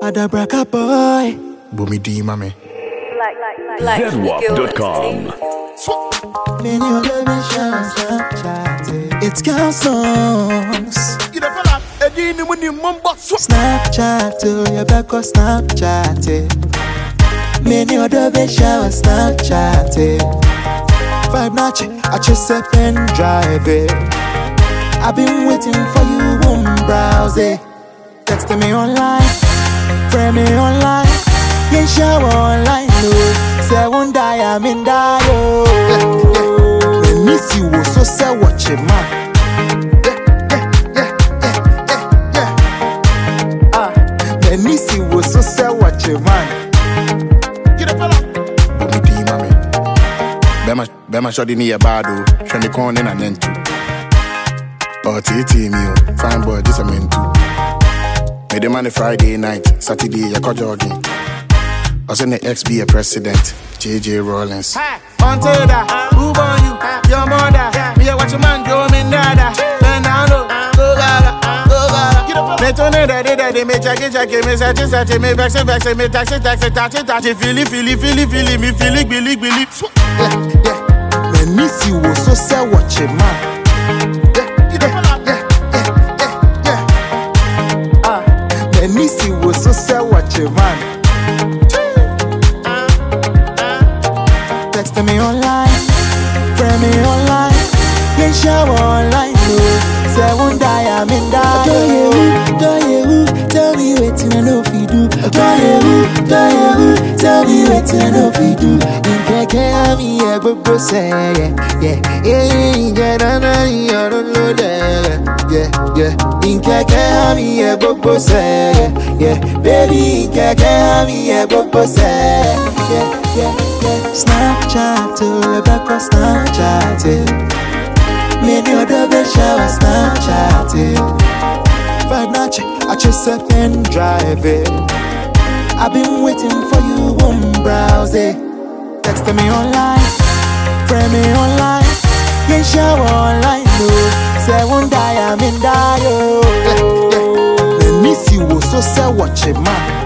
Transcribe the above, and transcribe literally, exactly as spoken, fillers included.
Adabraka boy. Bumi D, mommy. Like, like, like, like Z W A P dot com. Many other missions Snapchat. It's girl songs. Snapchat to your back or Snapchat. Many other missions Snapchat. Vibe notch, I just a pen drive it. I've been waiting for you, won't browse it. Texting me online, friend me online, yeah, shower online, no. Say one die, I'm in die, oh. Me miss you, so say watch it, man. Yeah, yeah, yeah, yeah, yeah, yeah. Ah, me miss you, so say watch it, man. Get up, fella. Bumi D, mommy. Bema, Bema shot in your bado. Shani corn in an end too. Oh, T T me, oh. Fine boy, this I'm into. Made the money Friday night, Saturday, I caught jogging. I was in the X be a president, J J Rollins. Hi, Montana, who born you? Your mother. Me, I watch your man go, me nada. Turn down low, go gaga, go gaga. Me turn it, that that they me jacket, jacket, me sachi, sachi, me vex, vex, me taxi, taxi, taxi, taxi, feely, feely, feely, feely, me feely, billy, billy. Yeah, yeah. Me miss you, so say watch it, man. Nisi was so say watch it, man. Text me online, friend me online, yeah, shower online, no. Say one die, I'm in die. Do you, do you, tell me what I know if you do. Do you, do you, tell me what I know if you do. In keke, I'm here, but go say, yeah, yeah, yeah, yeah, na na, I don't know that. Yeah, yeah, in keke hami ye bobo say, yeah, yeah, baby in keke hami ye bobo say, yeah, yeah, yeah. Snapchat to the back of Snapchat, many other be shower Snapchat. Vibe notch, I just a pen drive it. I've been waiting for you, won't browse it. Text me online, friend me online, yeah, shower online, no. Say one die, I'm in die, oh. Me miss you, so say watch it, man.